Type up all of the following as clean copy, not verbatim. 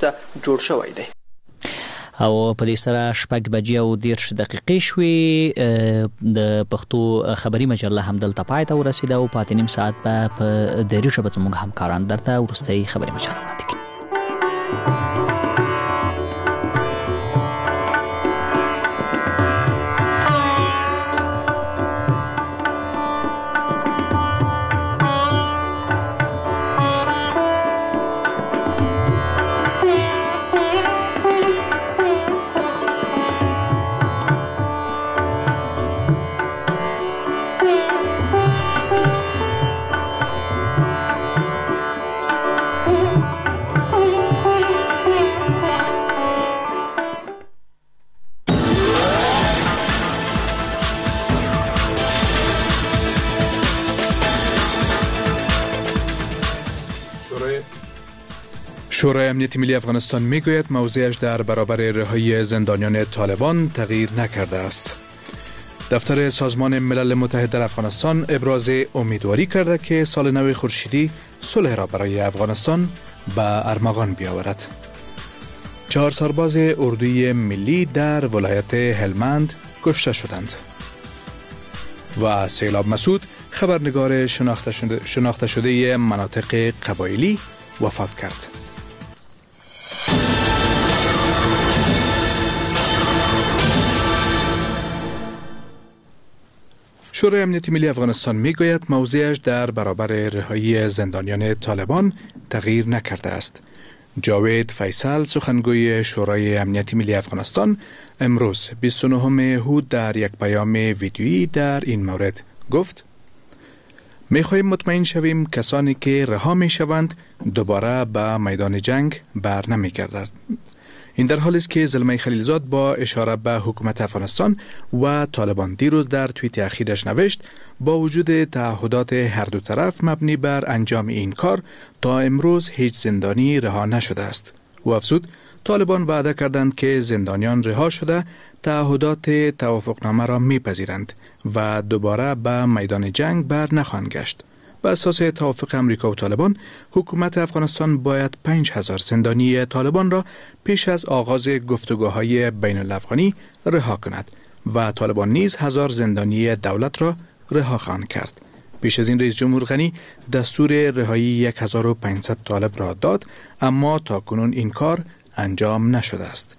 ته جوړ شوی دی. او په دې سره 6:10 شوي د پښتو خبري مجله هم دلته پای ته ورسیده او پاتې نیم ساعت په دری ژبه زموږ همکاران درته ورستۍ خبري مجله وړاندې کوي. شورای امنیت ملی افغانستان میگوید موضعش در برابر رهایی زندانیان طالبان تغییر نکرده است. دفتر سازمان ملل متحد در افغانستان ابراز امیدواری کرده که سال نو خورشیدی صلح را برای افغانستان به ارمغان بیاورد. 4 سرباز اردوی ملی در ولایت هلمند کشته شدند. و سیلاب مسعود خبرنگار شناخته شده مناطق قبایلی وفات کرد. شورای امنیت ملی افغانستان میگوید موضعش در برابر رهایی زندانیان طالبان تغییر نکرده است. جاوید فیصل سخنگوی شورای امنیت ملی افغانستان امروز 29 هود در یک پیام ویدیویی در این مورد گفت: میخواهیم مطمئن شویم کسانی که رها میشوند دوباره به میدان جنگ بر نمیگردند. این در حالی است که زلمه خلیلزاد با اشاره به حکومت افغانستان و طالبان دیروز در توییت اخیرش نوشت با وجود تعهدات هر دو طرف مبنی بر انجام این کار تا امروز هیچ زندانی رها نشده است. و افزود طالبان وعده کردند که زندانیان رها شده تعهدات توافقنامه را میپذیرند و دوباره به میدان جنگ بر نخواهند گشت. بر اساس توافق امریکا و طالبان، حکومت افغانستان باید 5000 زندانی طالبان را پیش از آغاز گفتگوهای بین الافغانی رها کند و طالبان نیز 1000 زندانی دولت را رها خواهند کرد. پیش از این رئیس جمهور غنی دستور رهایی 1500 طالب را داد، اما تاکنون این کار انجام نشده است.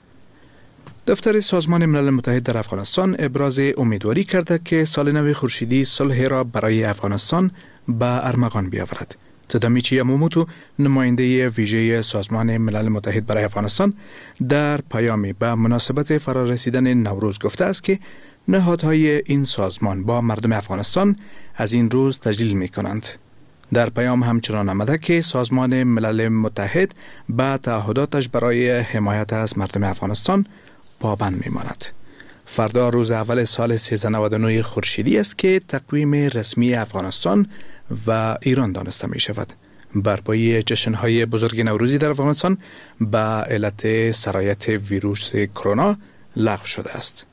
دفتر سازمان ملل متحد در افغانستان ابراز امیدواری کرده که سال نو خورشیدی صلح را برای افغانستان به ارمغان بیاورد. تادامیچی یاماموتو، نماینده ویژه سازمان ملل متحد برای افغانستان، در پیامی به مناسبت فرارسیدن نوروز گفته است که نهادهای این سازمان با مردم افغانستان از این روز تجلیل می کنند. در پیام همچنان آمده که سازمان ملل متحد به تعهداتش برای حمایت از مردم افغانستان پابند می ماند. فردا روز اول سال 1399 خورشیدی است که تقویم رسمی افغانستان و ایران دانسته می شود. برپایی جشن‌های بزرگ نوروزی در افغانستان به علت سرایت ویروس کرونا لغو شده است.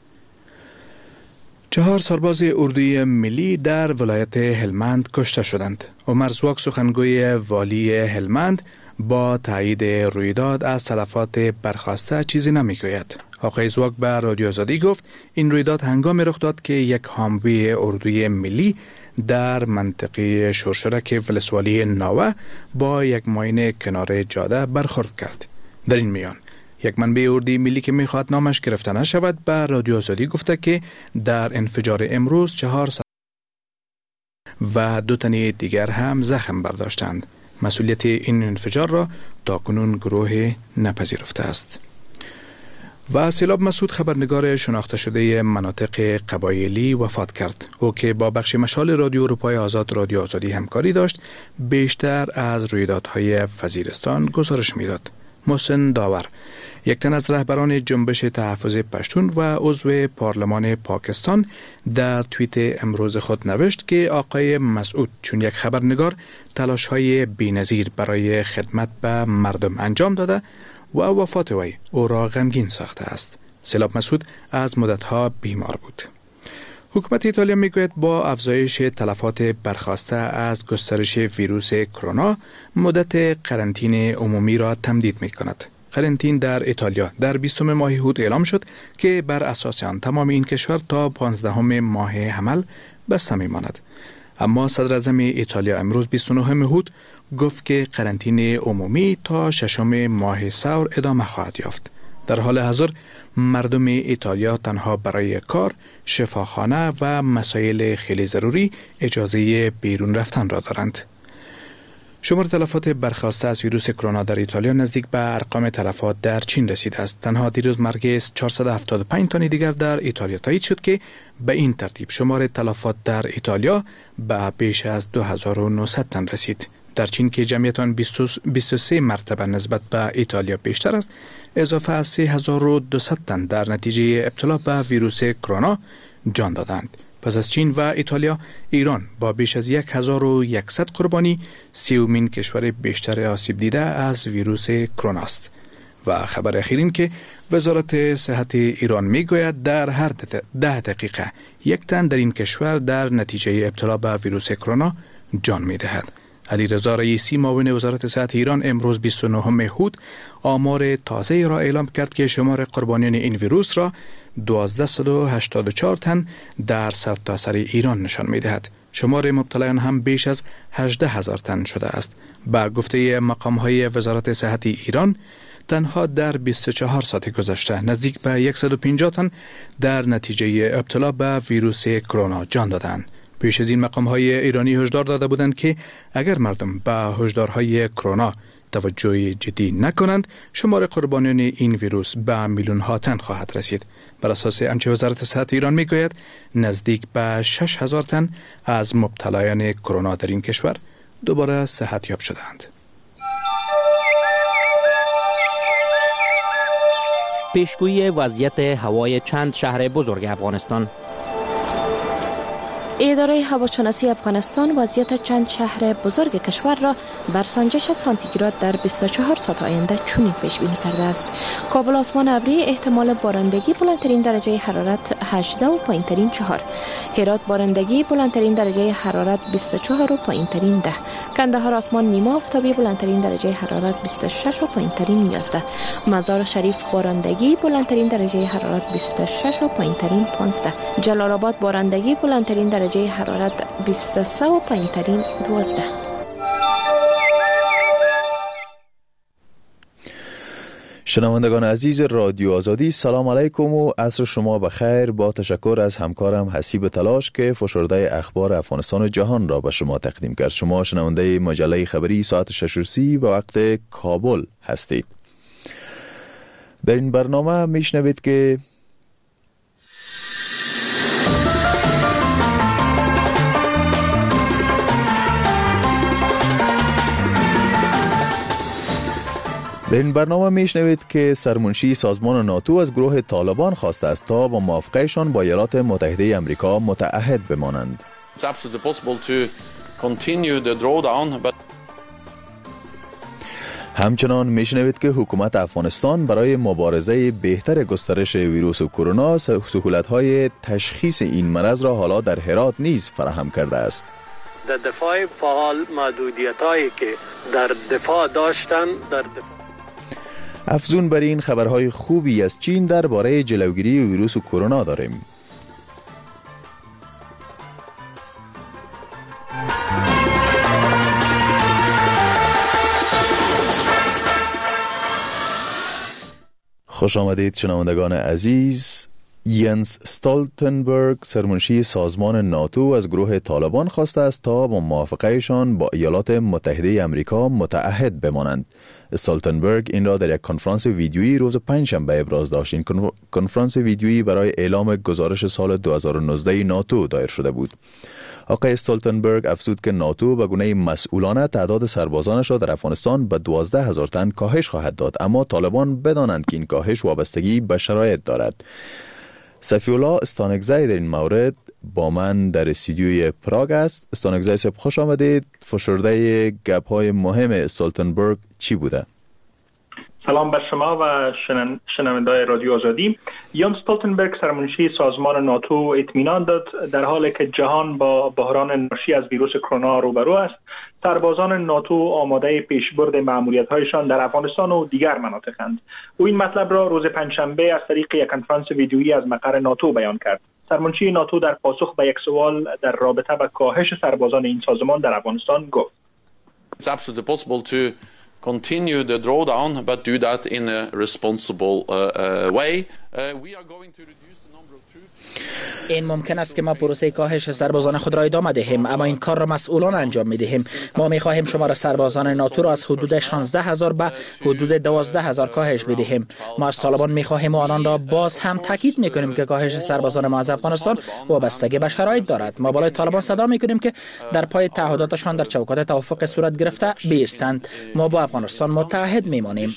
4 سرباز اردوی ملی در ولایت هلمند کشته شدند. عمر زواک سخنگوی والی هلمند با تایید رویداد از تلفات برخاسته چیزی نمیگوید. آقای زواک به رادیو آزادی گفت این رویداد هنگامی رخ داد که یک حاموی اردوی ملی در منطقه شرشرک ولسوالی ناوه با یک ماین کنار جاده برخورد کرد. در این میان یک منبع اردوی ملی که میخواد نامش گرفته نشود به رادیو آزادی گفته که در انفجار امروز 4 و 2 تن دیگر هم زخم برداشتند. مسئولیت این انفجار را تاکنون گروه نپذیرفته است. و سیلاب مسعود خبرنگار شناخته شده مناطق قبایلی وفات کرد. او که با بخش مشال رادیو اروپای آزاد رادیو آزادی همکاری داشت، بیشتر از رویدادهای وزیرستان گزارش میداد. محسن داور، یک تن از رهبران جنبش تحفظ پشتون و عضو پارلمان پاکستان، در توییت امروز خود نوشت که آقای مسعود چون یک خبرنگار تلاش‌های بی‌نظیر برای خدمت به مردم انجام داده و وفات وی او را غمگین ساخته است. سیلاب مسعود از مدتها بیمار بود. حکومت ایتالیا میگوید با افزایش تلفات برخاسته از گسترش ویروس کرونا مدت قرنطینه عمومی را تمدید می کند. قرنطین در ایتالیا در 20 ماه هوت اعلام شد که بر اساس آن تمام این کشور تا 15 ماه حمل بسته می‌ماند. اما صدر اعظم ایتالیا امروز 29 هوت گفت که قرنطینه عمومی تا 6 ماه ثور ادامه خواهد یافت. در حال حاضر مردم ایتالیا تنها برای کار، شفاخانه و مسائل خیلی ضروری اجازه بیرون رفتن را دارند. شمار تلفات برخاسته از ویروس کرونا در ایتالیا نزدیک به ارقام تلفات در چین رسیده است. تنها دیروز مرگ 475 تن دیگر در ایتالیا تایید شد که به این ترتیب شمار تلفات در ایتالیا به بیش از 2900 تن رسید. در چین که جمعیت آن 23 مرتبه نسبت به ایتالیا بیشتر است، اضافه از 3200 تن در نتیجه ابتلا به ویروس کرونا جان دادند. پس از چین و ایتالیا، ایران با بیش از 1100 قربانی 30مین کشور بیشتر آسیب دیده از ویروس کرونا است. و خبر اخیر این که وزارت صحت ایران میگوید در هر 10 دقیقه یک تن در این کشور در نتیجه ابتلا به ویروس کرونا جان میدهد. علیرضا رئیسی معاون وزارت صحت ایران امروز 29 هوت آمار تازه را اعلام کرد که شمار قربانیان این ویروس را 1284 تن در سرتاسر ایران نشان می‌دهد. شمار مبتلایان هم بیش از 18000 تن شده است. با گفته مقام‌های وزارت صحت ایران، تنها در 24 ساعت گذشته نزدیک به 150 تن در نتیجه ابتلا به ویروس کرونا جان دادند. پیش از این مقام‌های ایرانی هشدار داده بودند که اگر مردم به هشدارهای کرونا توجه جدی نکنند، شمار قربانیان این ویروس به میلیون‌ها تن خواهد رسید. بر اساس آنچه وزارت صحت ایران میگوید، نزدیک به 6000 تن از مبتلایان کرونا در این کشور دوباره صحت یاب شدند. پیشگویی وضعیت هوای چند شهر بزرگ افغانستان. اداره هواشناسی افغانستان وضعیت چند شهر بزرگ کشور را بر سنجش سانتیگراد در 24 ساعت آینده چنین پیش بینی کرده است. کابل آسمان ابری، احتمال بارندگی، بلندترین درجه حرارت 18 و پایینترین 4. هرات بارندگی، بلندترین درجه حرارت 24 و پایینترین 10. کندهار آسمان نیمه آفتابی، بلندترین درجه حرارت 26 و پایینترین 11. مزار شریف بارندگی، بلندترین درجه حرارت 26 و پایینترین 15. جلال آباد بارندگی، بلندترین درجه حرارت 23 و پایینترین 12. شنوندگان عزیز رادیو آزادی، سلام علیکم و عصر شما بخیر. با تشکر از همکارم حسیب تلاش که فشرده اخبار افغانستان و جهان را به شما تقدیم کرد. شما شنونده مجله خبری ساعت 6:30 به وقت کابل هستید. در این برنامه میشنوید که سرمنشی سازمان ناتو از گروه طالبان خواسته است تا با موافقهشان با ایالات متحده آمریکا متعهد بمانند. همچنان میشنوید که حکومت افغانستان برای مبارزه بهتر گسترش ویروس کرونا سهولت‌های تشخیص این مرض را حالا در هرات نیز فراهم کرده است. در دفاع فعال محدودیت‌هایی که در دفاع داشتن در دفاع. افزون بر این خبرهای خوبی از چین درباره جلوگیری ویروس کرونا داریم. خوش آمدید شنوندگان عزیز. ینس استولتنبرگ سرمنشی سازمان ناتو از گروه طالبان خواسته است تا با موافقهشان با ایالات متحده آمریکا متعهد بمانند. استولتنبرگ این را در یک کنفرانس ویدیویی روز پنجشنبه ابراز داشت. این کنفرانس ویدیویی برای اعلام گزارش سال 2019 ناتو دایر شده بود. آقای استولتنبرگ افزود که ناتو به گونه مسئولانه تعداد سربازانش را در افغانستان به 12,000 تن کاهش خواهد داد، اما طالبان بدانند که این کاهش وابستگی به شرایط دارد. صفی‌الله استانکزی در این مورد با من در استودیوی پراگ است. استانکزی صاحب خوش آمدید. فشرده گپ‌های مهم استولتنبرگ چی بوده؟ سلام بر شما و شنونده‌های رادیو آزادی. یانس استولتنبرگ سرمنشی سازمان ناتو اطمینان داد در حالی که جهان با بحران ناشی از ویروس کرونا روبرو است، سربازان ناتو آماده پیشبرد مأموریت‌هایشان در افغانستان و دیگر مناطق‌اند. او این مطلب را روز پنجشنبه از طریق یک کنفرانس ویدیویی از مقر ناتو بیان کرد. سرمنشی ناتو در پاسخ به یک سوال در رابطه با کاهش سربازان این سازمان در افغانستان گفت: It's absolutely possible to continue the drawdown, but do that in a responsible way. We are going to reduce the number of troops. این ممکن است که ما پروسه کاهش سربازان خود را ادامه دهیم، اما این کار را مسئولان انجام می دهیم. ما می خواهیم شمار سربازان ناتو را از حدود 16,000 به حدود 12,000 کاهش بدهیم. ما از طالبان می خواهیم و آنان را باز هم تاکید می کنیم که کاهش سربازان ما از افغانستان وابستگی به شرایط دارد. ما بالای طالبان صدا می کنیم که در پای تعهداتشان در چوکات توافق صورت گرفته بایستند. ما با افغانستان متحد می مانیم.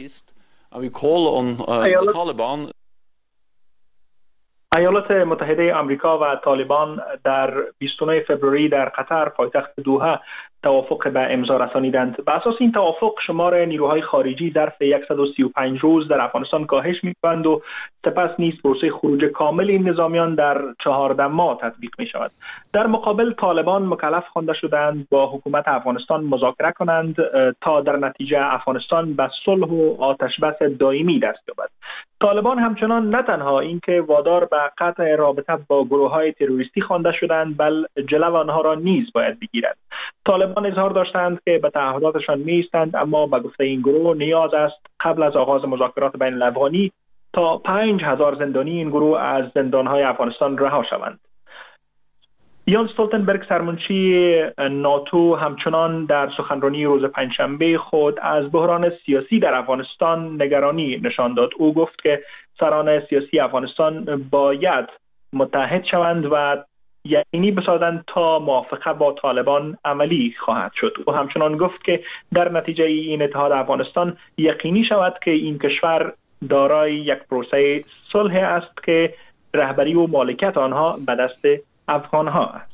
ایالات متحده آمریکا و طالبان در 29 فوریه در قطر پایتخت دوحه توافق به امضا رسانیدند. به اساس این توافق شمار نیروهای خارجی ظرف 135 روز در افغانستان کاهش می‌یابند و سپس نیز پروسه خروج کامل این نظامیان در 14 ماه تطبیق می‌شود. در مقابل طالبان مکلف خوانده شدند با حکومت افغانستان مذاکره کنند تا در نتیجه افغانستان به صلح و آتشبس دائمی دست یابد. طالبان همچنان نه تنها اینکه وادار به قطع رابطه با گروه‌های تروریستی خوانده شدند، بل جلو آنها را نیز باید بگیرد. طالبان اظهار داشتند که به تعهداتشان می‌ایستند، اما به گفته این گروه نیاز است قبل از آغاز مذاکرات بین الافغانی تا 5,000 زندانی این گروه از زندان‌های افغانستان رها شوند. یان استولتنبرگ سرمنشی ناتو همچنان در سخنرانی روز پنجشنبه خود از بحران سیاسی در افغانستان نگرانی نشان داد. او گفت که سران سیاسی افغانستان باید متحد شوند و یقینی بسازند تا موافقه با طالبان عملی خواهد شد. او همچنان گفت که در نتیجه این اتحاد افغانستان یقینی شود که این کشور دارای یک پروسه صلح است که رهبری و مالکیت آنها به دست افغانها است.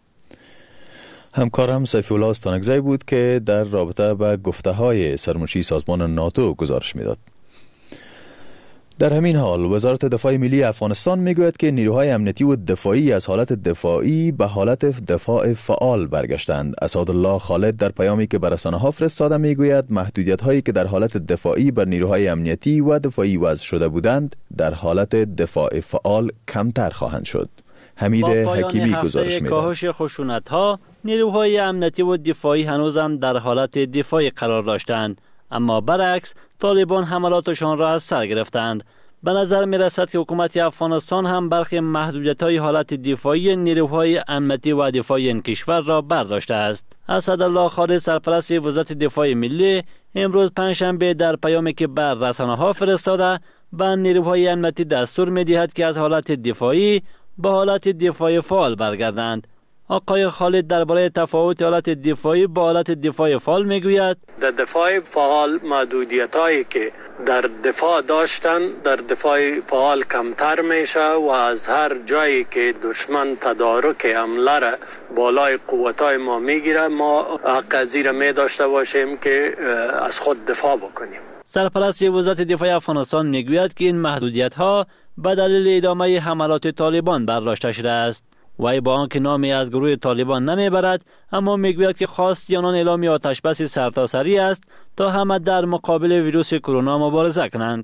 همکارم سیف الله استانکزی بود که در رابطه با گفته‌های سرمنشی سازمان ناتو گزارش میداد. در همین حال وزارت دفاع ملی افغانستان میگوید که نیروهای امنیتی و دفاعی از حالت دفاعی به حالت دفاع فعال برگشتند. اسعدالله خالد در پیامی که بر رسانه‌ها فرستاده میگوید محدودیت‌هایی که در حالت دفاعی بر نیروهای امنیتی و دفاعی وضع شده بودند در حالت دفاع فعال کمتر خواهند شد. حمید حکیمی گزارش می‌دهد. با کاهش خشونت‌ها نیروهای امنیتی و دفاعی هنوز هم در حالت دفاعی قرار داشتند، اما برعکس طالبان حملاتشان را از سر گرفتند. به نظر می رسد که حکومت افغانستان هم برخی محدودیت‌های حالت دفاعی نیروهای امنیتی و دفاعی این کشور را برداشته است. اسعدالله خالد سرپرست وزارت دفاع ملی امروز پنجشنبه در پیامی که بر رسانه‌ها فرستاده به نیروهای امنیتی دستور می دهد که از حالت دفاعی به حالت دفاع فعال برگردند. آقای خالد درباره تفاوت حالت دفاعی با حالت دفاع فعال میگوید: در دفاع فعال محدودیت‌هایی که در دفاع داشتن در دفاع فعال کمتر میشه و از هر جایی که دشمن تدارک حمله را بالای قوت‌های ما میگیره ما حق از زیر می داشته باشیم که از خود دفاع بکنیم. سرپرست وزارت دفاع افغانستان میگوید که این محدودیت‌ها به دلیل ادامه حملات طالبان برداشته شده است. وی با آنکه نامی از گروه طالبان نمیبرد، اما میگوید که خواست آنان اعلام آتشبس سرتاسری است تا همه در مقابل ویروس کرونا مبارزه کنند.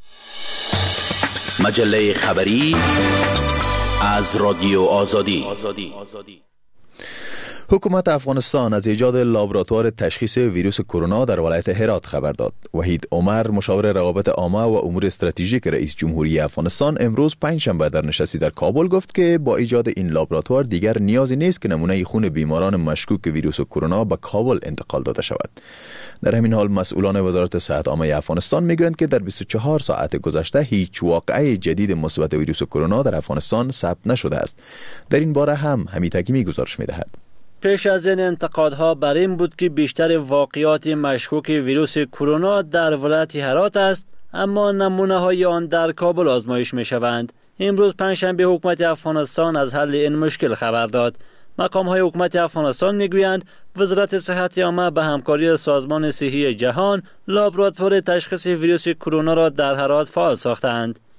مجله خبری از رادیو آزادی. حکومت افغانستان از ایجاد لابراتوار تشخیص ویروس کرونا در ولایت هرات خبر داد. وحید عمر مشاور روابط عامه و امور استراتژیک رئیس جمهوری افغانستان امروز پنجشنبه در نشستی در کابل گفت که با ایجاد این لابراتوار دیگر نیازی نیست که نمونه خون بیماران مشکوک ویروس کرونا به کابل انتقال داده شود. در همین حال مسئولان وزارت صحت عامه افغانستان میگویند که در 24 ساعت گذشته هیچ واقعه جدید مثبت ویروس کرونا در افغانستان ثبت نشده است. در این باره هم حمید حکیمی گزارش می‌دهد. پیش از این انتقادها بر این بود که بیشتر واقعات مشکوک ویروس کرونا در ولایت هرات است، اما نمونه های آن در کابل آزمایش می شوند. امروز پنجشنبه حکومت افغانستان از حل این مشکل خبر داد. مقام های حکومت افغانستان می گویند وزارت صحت عامه به همکاری سازمان صحی جهان لابراتوار تشخیص ویروس کرونا را در هرات فعال ساختند.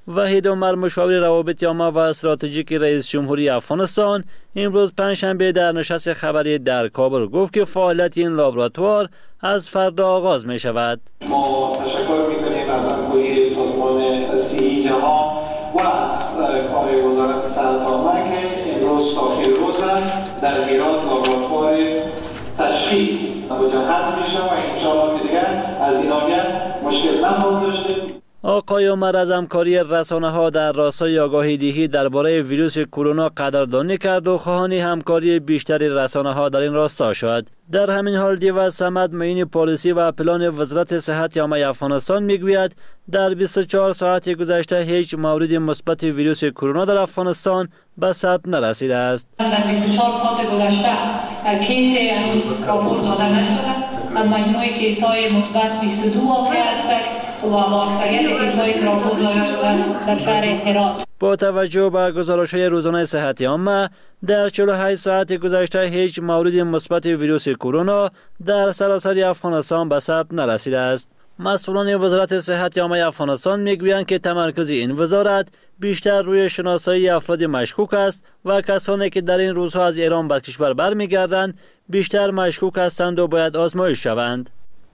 وحید عمر مشاور روابط عامه و استراتژیک رئیس جمهوری افغانستان امروز پنجشنبه در نشست خبری در کابل گفت که فعالیت این لابراتوار از فردا آغاز می شود. ما تشکر می کنیم از همکاری سازمان صحی جهان و از کار وزارت صحت عامه که امروز کافی روز در هرات لابراتوار تشخیص مجهز می شود و انشاءالله که دیگر از این آگه مشکل نخواهد داشتیم. آقای عمر از همکاری رسانه‌ها در راستای آگاهی دهی درباره ویروس کرونا قدردانی کرد و خواهان همکاری بیشتری رسانه‌ها در این راستا شد. در همین حال دیو صمد معین پالیسی و پلان وزارت صحت عامه افغانستان میگوید در 24 ساعت گذشته هیچ مورد مثبت ویروس کرونا در افغانستان به ثبت نرسیده است. در 24 ساعت گذشته کیس هنوز راپورت داده نشده و مجموع کیس‌های مثبت 22 واقع است و با اکثریت کیس‌های که راپورت داده شده در شهر هرات. با توجه به گزارش‌های روزانه صحت عامه در 48 ساعت گذشته هیچ مورد مثبت ویروس کرونا در سراسر افغانستان به ثبت نرسیده است. مسئولان وزارت صحت عامه افغانستان میگویند که تمرکز این وزارت بیشتر روی شناسایی افراد مشکوک است و کسانی که در این روزها از ایران به کشور برمیگردند بیشتر مشکوک هستند و باید آزمایش شوند.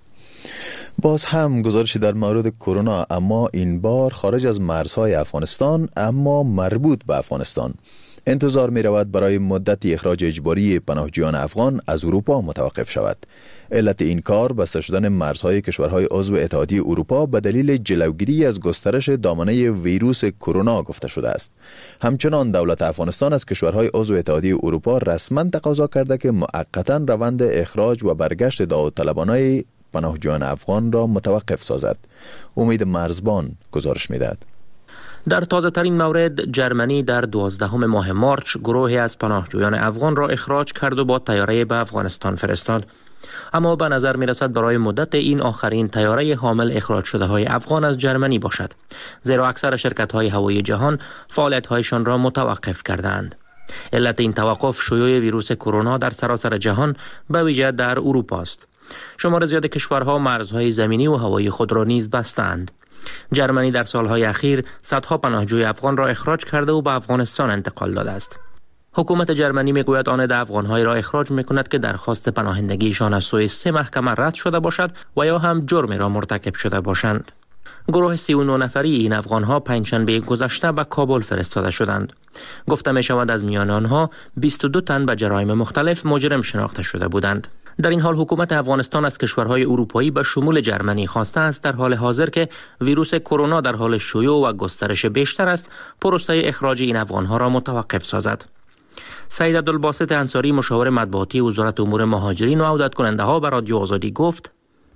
باز هم گزارشی در مورد کرونا، اما این بار خارج از مرزهای افغانستان اما مربوط به افغانستان. انتظار می رود برای مدتی اخراج اجباری پناهجویان افغان از اروپا متوقف شود. علت این کار بسته شدن مرزهای کشورهای عضو اتحادیه اروپا به دلیل جلوگیری از گسترش دامنه ویروس کرونا گفته شده است. همچنان دولت افغانستان از کشورهای عضو اتحادیه اروپا رسما تقاضا کرده که مؤقتا روند اخراج و برگشت داوطلبانه پناهجویان افغان را متوقف سازد. امید مرزبان گزارش می‌دهد. در تازه ترین مورد جرمنی در 12 ماه مارچ گروهی از پناهجویان افغان را اخراج کرد و با طیاره به افغانستان فرستاد. اما به نظر می رسد برای مدت این آخرین طیاره حامل اخراج شده های افغان از جرمنی باشد، زیرا اکثر شرکت های هوایی جهان فعالیت هایشان را متوقف کردند. علت این توقف شیوع ویروس کرونا در سراسر جهان به ویژه در اروپا است. شمار زیاد کشورها مرزهای زمینی و هوایی خود را نیز بستند. جرمنی در سالهای اخیر صدها پناهجوی افغان را اخراج کرده و به افغانستان انتقال داده است. حکومت جرمنی میگوید آن افغان‌های را اخراج میکند که درخواست پناهندگیشان از سوی 3 محکمه رد شده باشد و یا هم جرمی را مرتکب شده باشند. گروه 39 نفری این افغان‌ها پنجشنبه گذشته به کابل فرستاده شدند. گفته می شود از میان آنها 22 تن به جرایم مختلف مجرم شناخته شده بودند. در این حال حکومت افغانستان از کشورهای اروپایی به شمول جرمنی خواسته است در حال حاضر که ویروس کرونا در حال شیوع و گسترش بیشتر است، پروسه اخراج این افغان‌ها را متوقف سازد. سعید عبدالباسط انصاری مشاور مطبوعاتی وزارت امور مهاجرین و عودت کننده ها به رادیو آزادی گفت: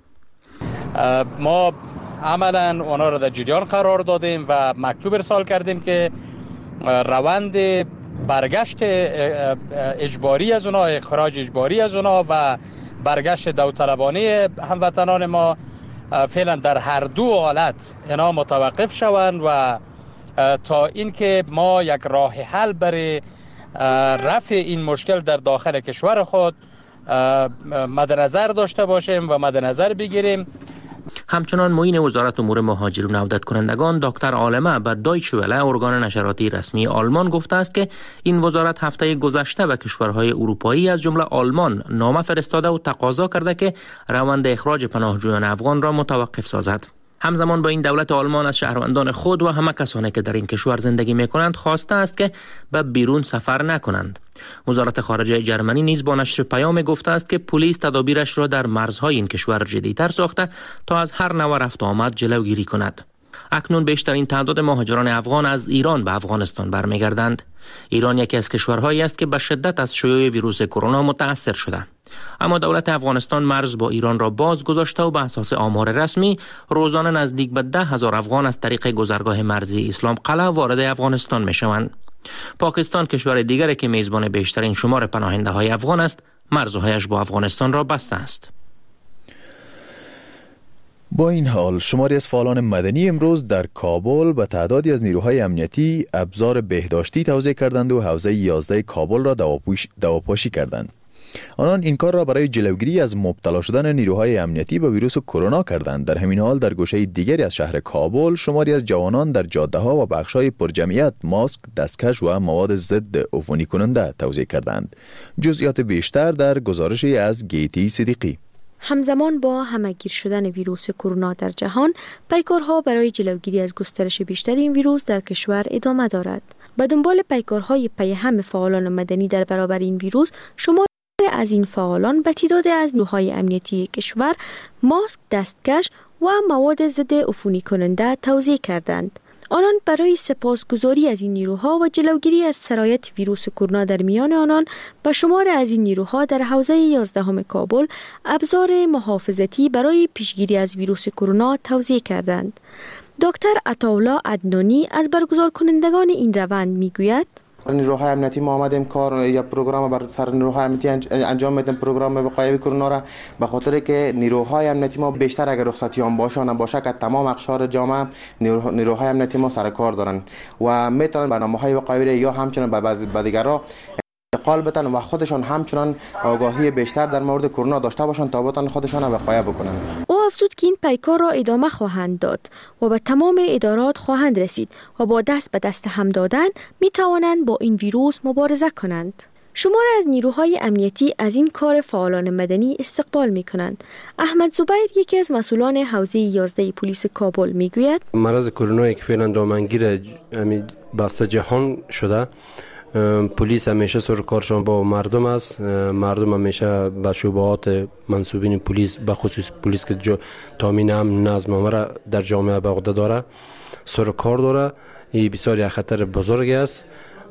ما عملا اونا را در جریان قرار دادیم و مکتوب ارسال کردیم که روند برگشت اجباری از اونا، اخراج اجباری از اونا و برگشت داوطلبانه هموطنان ما فعلا در هر دو حالت اینا متوقف شوند و تا اینکه ما یک راه حل برای رفع این مشکل در داخل کشور خود مد نظر داشته باشیم و مد نظر بگیریم. همچنان معین وزارت امور مهاجرین و عودت کنندگان دکتر عالمه به دایچ وله ارگان نشراتی رسمی آلمان گفته است که این وزارت هفته گذشته به کشورهای اروپایی از جمله آلمان نامه فرستاده و تقاضا کرده که روند اخراج پناهجویان افغان را متوقف سازد. همزمان با این دولت آلمان از شهروندان خود و همه کسانی که در این کشور زندگی می‌کنند خواسته است که به بیرون سفر نکنند. وزارت خارجه جرمنی نیز با نشر پیام گفته است که پلیس تدابیرش را در مرزهای این کشور جدی‌تر ساخته تا از هر نوع رفت و آمد جلوگیری کند. اکنون بیشترین تعداد مهاجران افغان از ایران به افغانستان برمیگردند. ایران یکی از کشورهایی است که به شدت از شیوع ویروس کرونا متأثر شده. اما دولت افغانستان مرز با ایران را باز گذاشته و به اساس آمار رسمی روزانه نزدیک به 10,000 افغان از طریق گذرگاه مرزی اسلام قلعه وارد افغانستان میشوند. پاکستان کشور دیگری که میزبان بیشترین شمار پناهنده های افغان است، مرزهایش با افغانستان را بسته است. با این حال شماری از فعالان مدنی امروز در کابل به تعدادی از نیروهای امنیتی ابزار بهداشتی توزیع کردند و حوزه 11 کابل را دواپاشی کردند. آنان این کار را برای جلوگیری از مبتلا شدن نیروهای امنیتی به ویروس کرونا کردند. در همین حال در گوشه دیگری از شهر کابل شماری از جوانان در جاده‌ها و بخش‌های پرجمعیت ماسک، دستکش و مواد ضد عفونی کننده توزیع کردند. جزئیات بیشتر در گزارشی از گیتی صدیقی. همزمان با همه‌گیر شدن ویروس کرونا در جهان، پیکارها برای جلوگیری از گسترش بیشتر این ویروس در کشور ادامه دارد. به دنبال پیکارهای پیهم فعالان مدنی در برابر این ویروس، شمار از این فعالان به تعداد از نیروهای امنیتی کشور ماسک، دستکش و مواد ضد عفونی کننده توزیع کردند. آنان برای سپاسگزاری از این نیروها و جلوگیری از سرایت ویروس کرونا در میان آنان به شمار از این نیروها در حوزه 11 کابل ابزار محافظتی برای پیشگیری از ویروس کرونا توزیع کردند. دکتر عطاالله عدنانی از برگزار کنندگان این روند میگوید: نیروهای امنیتی ما آمدیم کار یا پروگرام بر سر نیروهای امنیتی انجام میدیم، پروگرام وقایع کرونا را، به خاطر که نیروهای امنیتی ما بیشتر اگر رخصتیان باشه که تمام اقشار جامعه نیروهای امنیتی ما سر کار دارن و میتونن برنامه‌های وقایعی یا همچنان به دیگران انتقال بدن و خودشان همچنان آگاهی بیشتر در مورد کرونا داشته باشند تا بتوانند خودشان وقایع بکنند. او افزود که این پیکار را ادامه خواهند داد و به تمام ادارات خواهند رسید و با دست به دست هم دادن می توانند با این ویروس مبارزه کنند. شمار از نیروهای امنیتی از این کار فعالان مدنی استقبال می کنند. احمد زبیر، یکی از مسئولان حوزه 11 پلیس کابل، می گوید: مرض کرونا که فعلا دامنگیر بسته جهان شده، پلیس همیشه سر کارشان با مردم است. مردم همیشه به شبهات منصوبین پلیس، به خصوص پلیس که تامین امن نظم را در جامعه به عهده داره، سر کار داره. این بسیار خطر بزرگ است.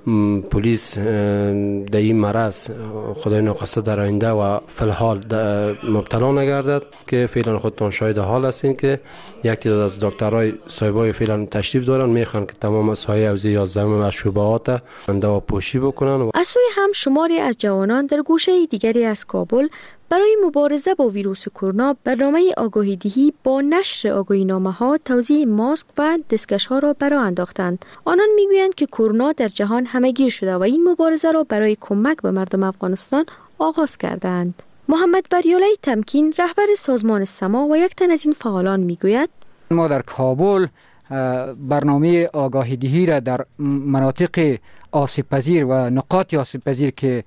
پلیس در این مرض خدای ناخواسته در آینده و فی الحال مبتلا نگردد که فعلا خودتان شاهد حال هستین که یک تعداد از دکترای صاحبای فعلا تشریف دارن، میخوان که تمام سایه حوزه 11 و شبهات دوا پوشی بکنن. از سوی هم شماری از جوانان در گوشه دیگری از کابل برای مبارزه با ویروس کرونا برنامه آگاهی دهی با نشر آگاهینامه‌ها، توزیع ماسک و دستکش‌ها را برآ انداختند. آنان میگویند که کرونا در جهان همه‌گیر شده و این مبارزه را برای کمک به مردم افغانستان آغاز کردند. محمد بریالای تمکین، رهبر سازمان سما و یک تن از این فعالان، میگوید: ما در کابل برنامه آگاهی دهی را در مناطق آسیب پذیر و نقاط آسیب پذیر که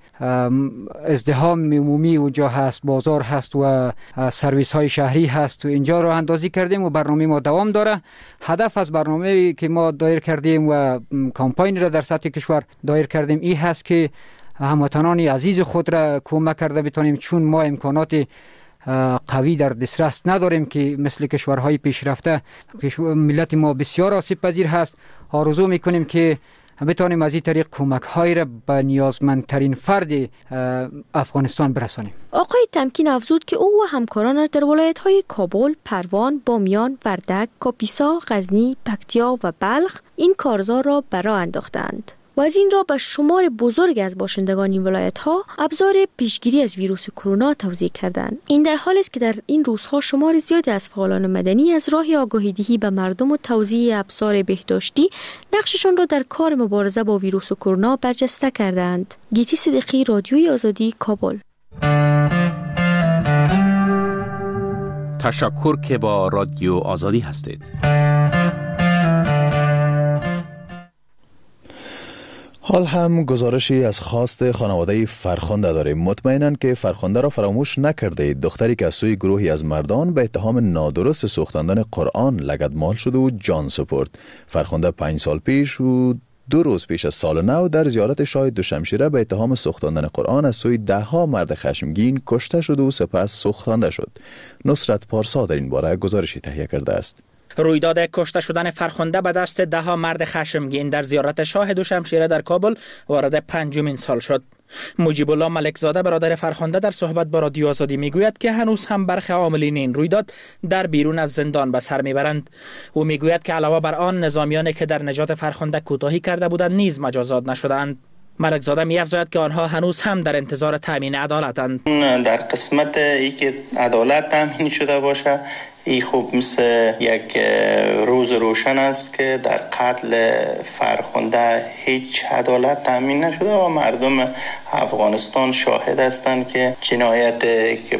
ازدحام عمومی اونجا هست، بازار هست و سرویس های شهری هست و اینجا راه اندازی کردیم و برنامه ما دوام داره. هدف از برنامه که ما دایر کردیم و کمپاین را در سطح کشور دایر کردیم این هست که هموطنان عزیز خود را کمک کرده بتونیم، چون ما امکانات قوی در دسترس نداریم که مثل کشورهای پیشرفته. ملت ما بسیار آسیب پذیر هست. آرزو میکنیم که بتوانیم از این طریق کمک های را به نیازمندترین فرد افغانستان برسانیم. آقای تمکین افزود که او و همکارانش در ولایت های کابل، پروان، بامیان، وردک، کاپیسا، غزنی، پکتیا و بلخ این کارزار را برآ انداختند و از این را به شمار بزرگ از باشندگان این ولایت‌ها ابزار پیشگیری از ویروس کرونا توزیع کردند. این در حالی است که در این روزها شمار زیادی از فعالان مدنی از راه آگاهی‌دهی به مردم و توزیع ابزار بهداشتی نقششان را در کار مبارزه با ویروس کرونا برجسته کردند. گیتی صدیقی، رادیوی آزادی، کابل. تشکر که با رادیو آزادی هستید. حال هم گزارشی از خواست خانواده فرخنده داریم. مطمئنن که فرخنده را فراموش نکرده. دختری که از سوی گروهی از مردان به اتهام نادرست سوختاندن قرآن لگدمال شده و جان سپرد. فرخنده 5 سال پیش و 2 روز پیش از سال نو در زیارت شاه دوشمشیره به اتهام سوختاندن قرآن از سوی 10 مرد خشمگین کشته شد و سپس سوختانده شد. نصرت پارسا در این باره گزارشی تهیه کرده است. رویداد کشته شدن فرخنده به دست 10 مرد خشمگین در زیارت شاه دوشمشیره در کابل وارد 5مین سال شد. مجیب الله ملکزاده برادر فرخنده در صحبت با رادیو آزادی میگوید که هنوز هم برخی عاملین این رویداد در بیرون از زندان به سر میبرند. او میگوید که علاوه بر آن نظامیانی که در نجات فرخنده کوتاهی کرده بودند نیز مجازات نشدند. ملکزاده می‌افزاید که آنها هنوز هم در انتظار تامین عدالتند. در قسمت ای که عدالت تامین شده باشه، این خوب مثل یک روز روشن است که در قتل فرخنده هیچ عدالت تامین نشده و مردم افغانستان شاهد هستند که جنایت که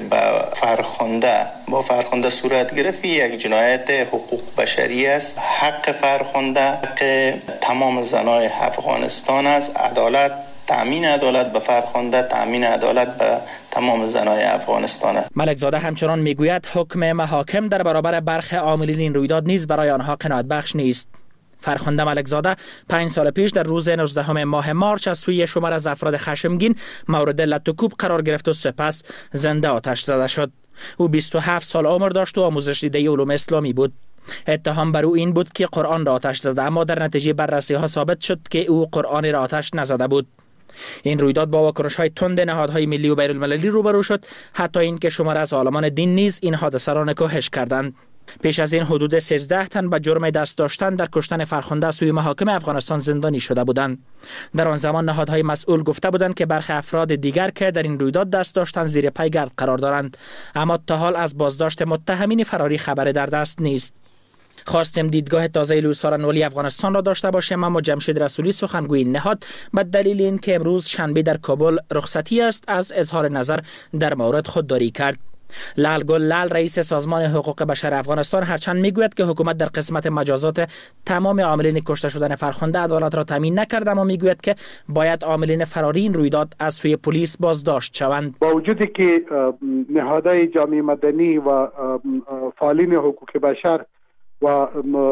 با فرخنده صورت گرفت یک جنایت حقوق بشری است. حق فرخنده حق تمام زنای افغانستان است. تامین عدالت به فرخنده، تامین عدالت به تمام زنای افغانستان است. ملکزاده همچنان میگوید حکم محاکم در برابر برخی عاملین این رویداد نیز برای آنها قناعت بخش نیست. فرخنده ملکزاده 5 سال پیش در روز 19 ماه مارچ از سوی شمار از افراد خشمگین مورد لطوکوب قرار گرفت و سپس زنده آتش زده شد. او 27 سال عمر داشت و آموزش دیده علوم اسلامی بود. اتهام بر او این بود که قرآن را آتش زده، اما در نتیجه بررسی ها ثابت شد که او قرآن را آتش نزده بود. این رویداد با واکنش‌های تند نهادهای ملی و بین‌المللی روبرو شد، حتی اینکه شمار از عالمان دین نیز این حادثه را نکوهش کردند. پیش از این حدود 13 تن به جرم دست داشتن در کشتن فرخنده سوی محاکم افغانستان زندانی شده بودند. در آن زمان نهادهای مسئول گفته بودند که برخی افراد دیگر که در این رویداد دست داشتن زیر پای گرد قرار دارند، اما تا حال از بازداشت متهمین فراری خبری در دست نیست. خواستیم دیدگاه تازه لوسارن ولی افغانستان را داشته باشیم، اما جمشید رسولی سخنگوی نهاد به دلیل اینکه امروز شنبه در کابل رخصتی است از اظهار نظر در مورد خودداری کرد. لال گل لال رئیس سازمان حقوق بشر افغانستان هرچند میگوید که حکومت در قسمت مجازات تمام عاملین کشته شدن فرخنده عدالت را تامین نکرد، اما میگوید که باید عاملین فراری این رویداد از سوی پلیس بازداشت شوند. با وجودی که نهادهای جامعه مدنی و فعالین حقوق بشر و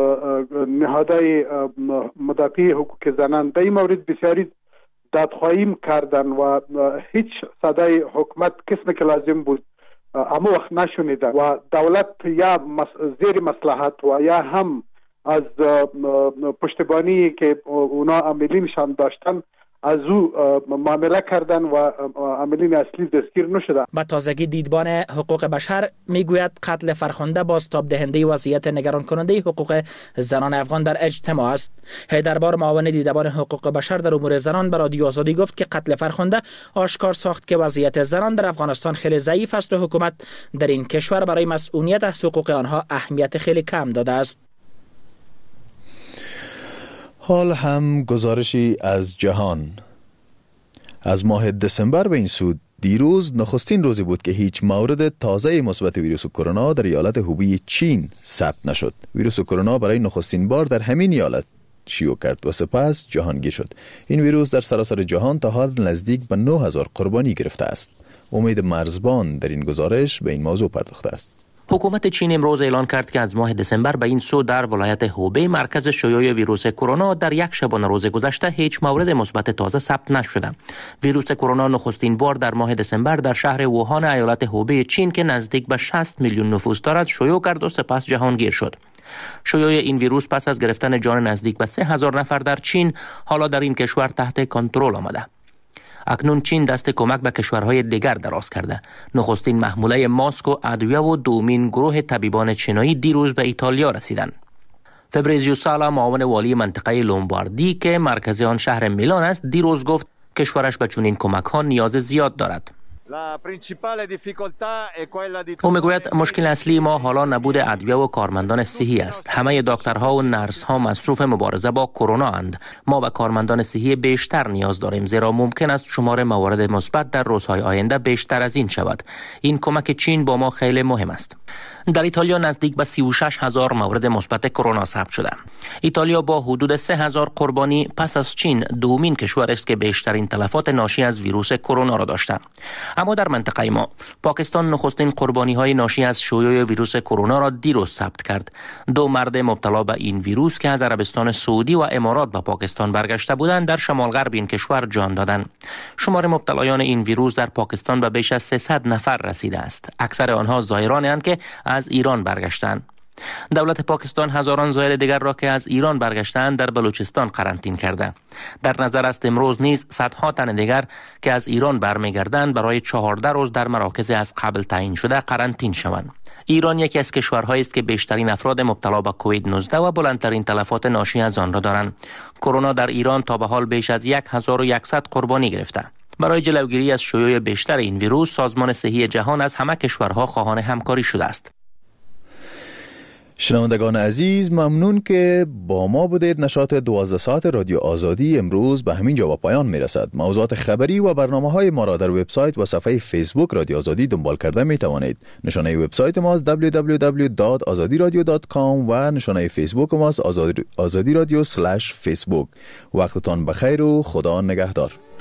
نهادهای مدافع حقوق زنان در این مورد بسیاری دادخواهی کردن و هیچ صدای حکومت قسمی که لازم بود اما وقت نشنیدن و دولت یا زیر مصلحت و یا هم از پشتیبانی که اونا عاملینشان داشتن از او معامله کردن و عاملین اصلی دستگیر نشدن. با تازگی دیدبان حقوق بشر میگوید قتل فرخنده بازتاب دهنده وضعیت نگران کننده حقوق زنان افغان در اجتماع است. حیدربار معاون دیدبان حقوق بشر در امور زنان به رادیو آزادی گفت که قتل فرخنده آشکار ساخت که وضعیت زنان در افغانستان خیلی ضعیف است و حکومت در این کشور برای مسئولیت از حقوق آنها اهمیت خیلی کم داده است. حال هم گزارشی از جهان. از ماه دسامبر به این سو دیروز نخستین روزی بود که هیچ مورد تازه مثبت ویروس کرونا در ایالت هوبی چین ثبت نشد. ویروس کرونا برای نخستین بار در همین ایالت شیوع کرد و سپس جهانگیر شد. این ویروس در سراسر جهان تا حال نزدیک به 9000 قربانی گرفته است. امید مرزبان در این گزارش به این موضوع پرداخته است. حکومت چین امروز اعلان کرد که از ماه دسامبر به این سو در ولایت هوبی مرکز شیوع ویروس کرونا در یک شبانه روز گذشته هیچ مورد مثبت تازه ثبت نشده. ویروس کرونا نخستین بار در ماه دسامبر در شهر ووهان ایالت هوبی چین که نزدیک به 60 میلیون نفوس دارد شیوع کرد و سپس جهانگیر شد. شیوع این ویروس پس از گرفتن جان نزدیک به 3000 نفر در چین حالا در این کشور تحت کنترل آمده. اکنون چین دست کمک به کشورهای دیگر دراز کرده. نخستین محموله ماسک و ادویه و دومین گروه طبیبان چینایی دیروز به ایتالیا رسیدند. فبریزیو سالا معاون والی منطقه لومباردی که مرکز آن شهر میلان است دیروز گفت کشورش به چنین کمک ها نیاز زیاد دارد. او میگوید مشکل اصلی ما حالا نبود ادویه و کارمندان صحی است. همه دکترها و نرس ها مصروف مبارزه با کرونا اند. ما به کارمندان صحی بیشتر نیاز داریم زیرا ممکن است شمار موارد مثبت در روزهای آینده بیشتر از این شود. این کمک چین با ما خیلی مهم است. در ایتالیا نزدیک به 36,000 مورد مثبت کرونا ثبت شده. ایتالیا با حدود 3,000 قربانی پس از چین دومین کشور است که بیشترین تلفات ناشی از ویروس کرونا را داشته. اما در منطقه ما پاکستان نخستین قربانی های ناشی از شیوع ویروس کرونا را دیروز ثبت کرد. 2 مرد مبتلا به این ویروس که از عربستان سعودی و امارات به پاکستان برگشته بودند در شمال غرب این کشور جان دادند. شمار مبتلایان این ویروس در پاکستان به بیش از 300 نفر رسیده است. اکثر آنها زائرانی اند که از ایران برگشتند. دولت پاکستان هزاران زائر دیگر را که از ایران برگشتند در بلوچستان قرنطینه کرده. در نظر است امروز نیز صدها تن دیگر که از ایران برمیگردند برای 14 روز در مراکز از قبل تعیین شده قرنطینه شوند. ایران یکی از کشورهایی است که بیشترین افراد مبتلا به کووید 19 و بلندترین تلفات ناشی از آن را دارند. کرونا در ایران تا به حال بیش از 1100 قربانی گرفته. برای جلوگیری از شیوع بیشتر این ویروس سازمان صحی جهان از همه کشورها خواهان همکاری شده است. شنوندگان عزیز، ممنون که با ما بودید. نشاط 12 ساعت رادیو آزادی امروز به همین جا به پایان میرسد. موضوعات خبری و برنامه‌های ما را در وبسایت و صفحه فیسبوک رادیو آزادی دنبال کرده می توانید. نشانه وبسایت ما www.azadiradio.com و نشانه فیسبوک ما azadiradio/facebook. وقتتان بخیر و خدا نگهدار.